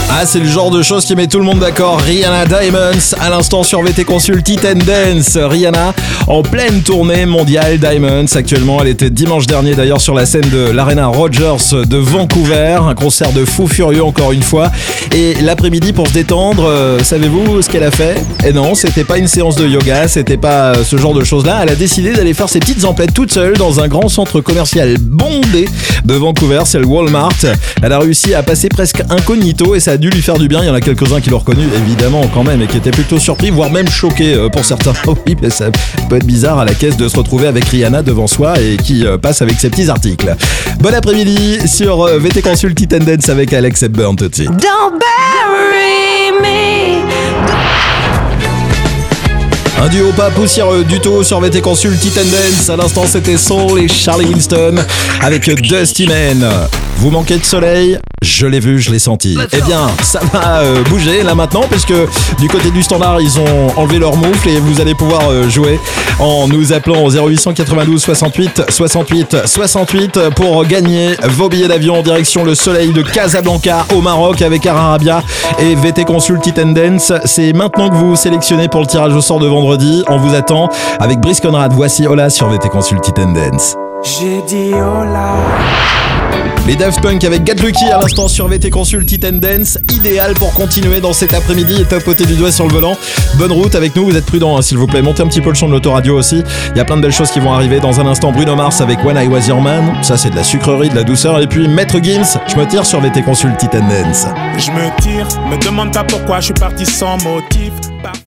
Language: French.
Ah, c'est le genre de choses qui met tout le monde d'accord. Rihanna Diamonds, à l'instant sur VT Consult It & Dance. Rihanna en pleine tournée mondiale Diamonds. Actuellement, elle était dimanche dernier d'ailleurs sur la scène de l'Arena Rogers de Vancouver. Un concert de fou furieux encore une fois. Et l'après-midi pour se détendre, savez-vous ce qu'elle a fait ? Et non, c'était pas une séance de yoga, c'était pas ce genre de choses-là. Elle a décidé d'aller faire ses petites emplettes toute seule dans un grand centre commercial bondé de Vancouver, c'est le Walmart. Elle a réussi à passer presque incognito et ça a dû lui faire du bien. Il y en a quelques-uns qui l'ont reconnu évidemment quand même et qui étaient plutôt surpris, voire même choqués pour certains. Oui, mais ça peut être bizarre à la caisse de se retrouver avec Rihanna devant soi et qui passe avec ses petits articles. Bon après-midi sur VT Consult It & Dance avec Alex Hepburn tout de suite. Don't bury me. Un duo pas poussiéreux du tout sur VT Consult It & Dance. À l'instant, c'était Soul et Charlie Winston avec Dusty Man. Vous manquez de soleil ? Je l'ai vu, je l'ai senti. Eh bien, ça va bouger là maintenant parce que du côté du standard, ils ont enlevé leur moufle et vous allez pouvoir jouer en nous appelant au 0892 68 68 68 pour gagner vos billets d'avion en direction le soleil de Casablanca au Maroc avec Air Arabia et VT Consult It & Dance. C'est maintenant que vous sélectionnez pour le tirage au sort de vendredi. On vous attend avec Brice Conrad. Voici Ola sur VT Consult It & Dance. J'ai dit hola. Les Daft Punk avec Get Lucky à l'instant sur VT Consult It & Dance. Idéal pour continuer dans cet après-midi et tapoter du doigt sur le volant. Bonne route avec nous, vous êtes prudents hein, s'il vous plaît. Montez un petit peu le son de l'autoradio aussi. Il y a plein de belles choses qui vont arriver. Dans un instant, Bruno Mars avec When I Was Your Man. Ça c'est de la sucrerie, de la douceur. Et puis Maître Gims, je me tire sur VT Consult It & Dance. Je me tire, me demande pas pourquoi je suis parti sans motif.